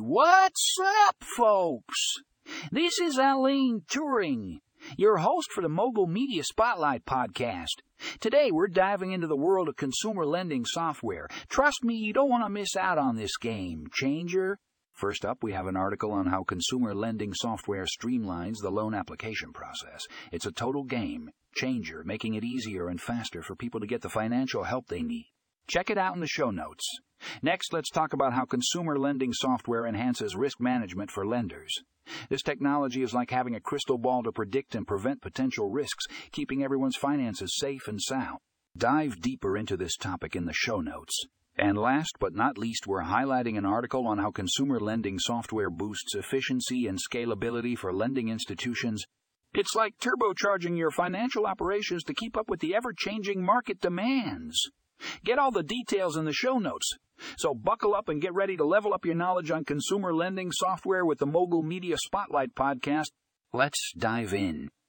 What's up, folks? This is Alain Turing, your host for the Mogul Media Spotlight podcast. Today we're diving into the world of consumer lending software. Trust me, you don't want to miss out on this game changer. First up, we have an article on how consumer lending software streamlines the loan application process. It's a total game changer, making it easier and faster for people to get the financial help they need. Check it out in the show notes. Next, let's talk about how consumer lending software enhances risk management for lenders. This technology is like having a crystal ball to predict and prevent potential risks, keeping everyone's finances safe and sound. Dive deeper into this topic in the show notes. And last but not least, we're highlighting an article on how consumer lending software boosts efficiency and scalability for lending institutions. It's like turbocharging your financial operations to keep up with the ever-changing market demands. Get all the details in the show notes. So buckle up and get ready to level up your knowledge on consumer lending software with the Mogul Media Spotlight podcast. Let's dive in.